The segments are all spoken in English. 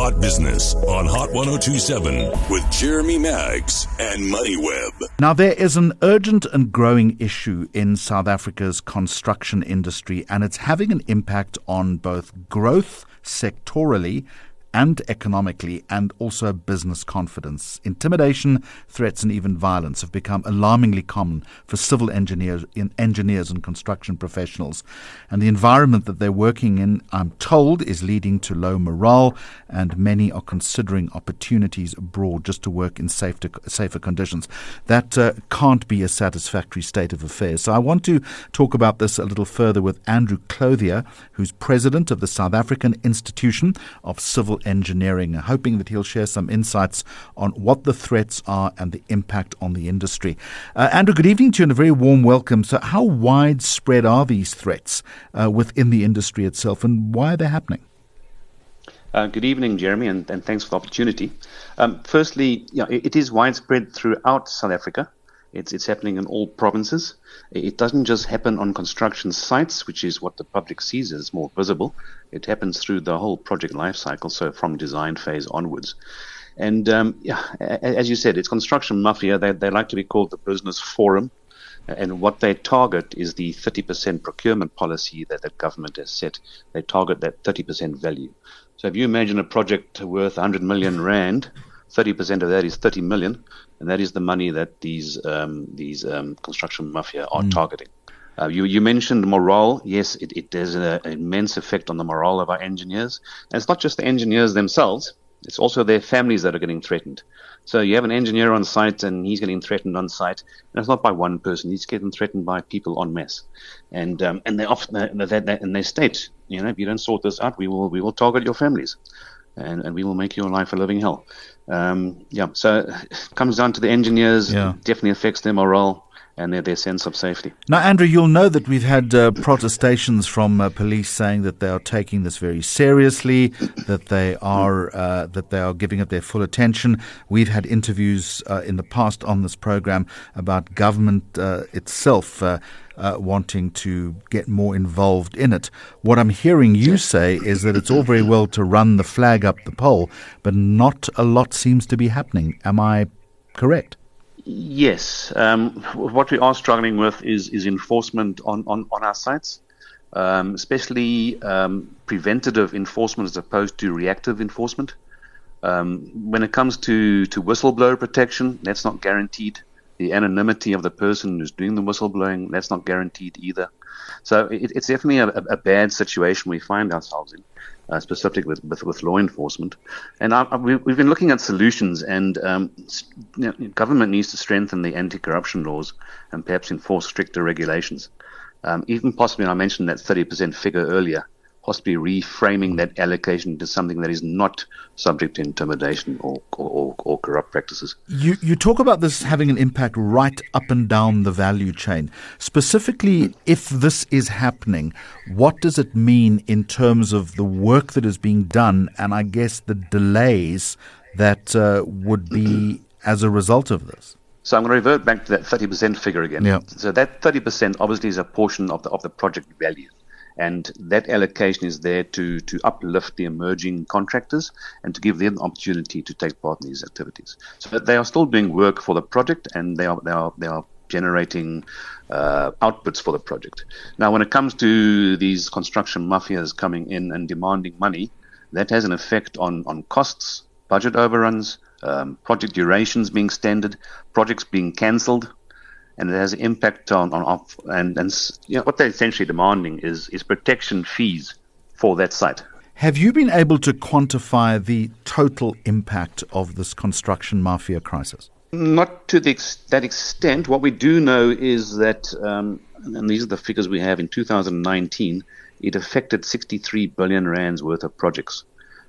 Hot Business on Hot 1027 with Jeremy Maggs and MoneyWeb. Now, there is an urgent and growing issue in South Africa's construction industry, and it's having an impact on both growth sectorally and economically, and also business confidence. Intimidation, threats, and even violence have become alarmingly common for civil engineers and construction professionals. And the environment that they're working in, I'm told, is leading to low morale, and many are considering opportunities abroad just to work in safer conditions. That can't be a satisfactory state of affairs. So I want to talk about this a little further with Andrew Clothier, who's president of the South African Institution of Civil Engineering, hoping that he'll share some insights on what the threats are and the impact on the industry. Andrew, good evening to you and a very warm welcome. So how widespread are these threats within the industry itself, and why are they happening? Good evening, Jeremy, and thanks for the opportunity. Firstly, it is widespread throughout South Africa. It's happening in all provinces. It doesn't just happen on construction sites, which is what the public sees as more visible. It happens through the whole project life cycle, so from design phase onwards. And as you said, it's construction mafia. They like to be called the business forum. And what they target is the 30% procurement policy that the government has set. They target that 30% value. So if you imagine a project worth 100 million rand, 30% of that is 30 million, and that is the money that these construction mafia are targeting. You mentioned morale. Yes, it has an immense effect on the morale of our engineers. And it's not just the engineers themselves, it's also their families that are getting threatened. So you have an engineer on site and he's getting threatened on site. And it's not by one person, he's getting threatened by people en masse. And they often they state, if you don't sort this out, we will target your families. And we will make your life a living hell. So it comes down to the engineers. Yeah. It definitely affects their morale and their sense of safety. Now, Andrew, you'll know that we've had protestations from police saying that they are taking this very seriously, that they are giving it their full attention. We've had interviews in the past on this program about government itself wanting to get more involved in it. What I'm hearing you say is that it's all very well to run the flag up the pole, but not a lot seems to be happening. Am I correct? Yes. What we are struggling with is enforcement on our sites, especially preventative enforcement as opposed to reactive enforcement. When it comes to whistleblower protection, that's not guaranteed. The anonymity of the person who's doing the whistleblowing, that's not guaranteed either. So it's definitely a bad situation we find ourselves in, specifically with law enforcement. And we've been looking at solutions, and government needs to strengthen the anti-corruption laws and perhaps enforce stricter regulations. Even possibly, I mentioned that 30% figure earlier, possibly reframing that allocation into something that is not subject to intimidation or corrupt practices. You talk about this having an impact right up and down the value chain. Specifically, if this is happening, what does it mean in terms of the work that is being done and I guess the delays that would be as a result of this? So I'm going to revert back to that 30% figure again. Yeah. So that 30% obviously is a portion of the project value. And that allocation is there to uplift the emerging contractors and to give them the opportunity to take part in these activities. So they are still doing work for the project, and they are generating outputs for the project. Now, when it comes to these construction mafias coming in and demanding money, that has an effect on costs, budget overruns, project durations being extended, projects being cancelled. And it has an impact on what they're essentially demanding is protection fees for that site. Have you been able to quantify the total impact of this construction mafia crisis? Not to that extent. What we do know is that, and these are the figures we have in 2019, it affected 63 billion rands worth of projects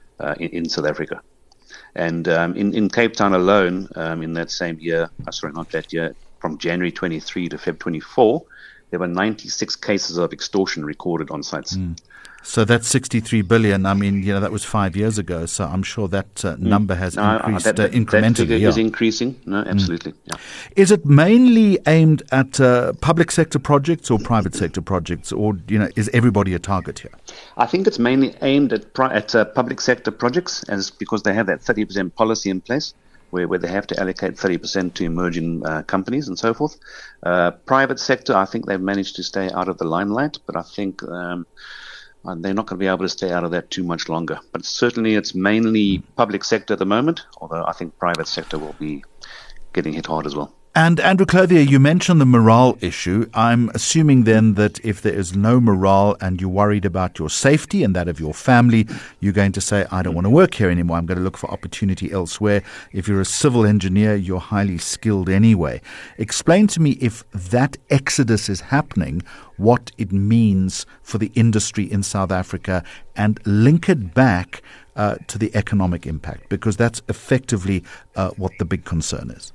in South Africa. And in Cape Town alone, in that same year, not that year, from January 23 to Feb 24, there were 96 cases of extortion recorded on sites. So that's 63 billion. I mean, that was 5 years ago. So I'm sure that number has increased incrementally. That figure is increasing. No, absolutely. Yeah. Is it mainly aimed at public sector projects or private sector projects, or is everybody a target here? I think it's mainly aimed at public sector projects, because they have that 30% policy in place, where they have to allocate 30% to emerging companies and so forth. Private sector, I think they've managed to stay out of the limelight, but I think they're not going to be able to stay out of that too much longer. But certainly it's mainly public sector at the moment, although I think private sector will be getting hit hard as well. And Andrew Clothier, you mentioned the morale issue. I'm assuming then that if there is no morale and you're worried about your safety and that of your family, you're going to say, I don't want to work here anymore. I'm going to look for opportunity elsewhere. If you're a civil engineer, you're highly skilled anyway. Explain to me, if that exodus is happening, what it means for the industry in South Africa, and link it back to the economic impact, because that's effectively what the big concern is.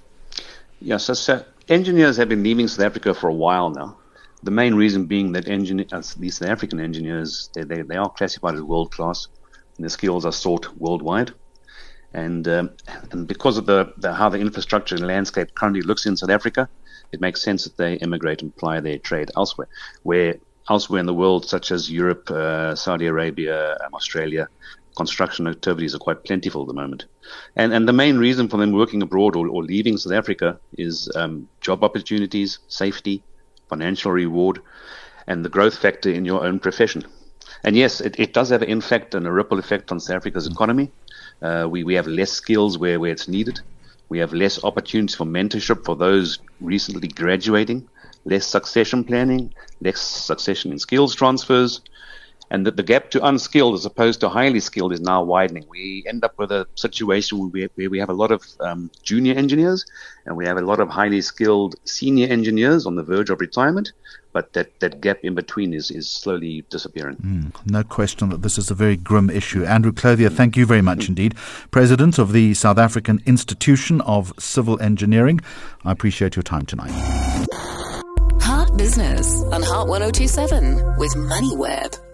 Yes, so engineers have been leaving South Africa for a while now. The main reason being that these South African engineers, they are classified as world class, and their skills are sought worldwide. And because of how the infrastructure and landscape currently looks in South Africa, it makes sense that they immigrate and ply their trade elsewhere. Where elsewhere in the world, such as Europe, Saudi Arabia, Australia, construction activities are quite plentiful at the moment. And the main reason for them working abroad or leaving South Africa is job opportunities, safety, financial reward, and the growth factor in your own profession. And yes, it does have an impact and a ripple effect on South Africa's economy. We have less skills where it's needed. We have less opportunities for mentorship for those recently graduating, less succession planning, less succession in skills transfers. And the gap to unskilled as opposed to highly skilled is now widening. We end up with a situation where we have a lot of junior engineers, and we have a lot of highly skilled senior engineers on the verge of retirement. But that gap in between is slowly disappearing. No question that this is a very grim issue. Andrew Clothier, thank you very much indeed. President of the South African Institution of Civil Engineering. I appreciate your time tonight. Heart Business on Heart 102.7 with MoneyWeb.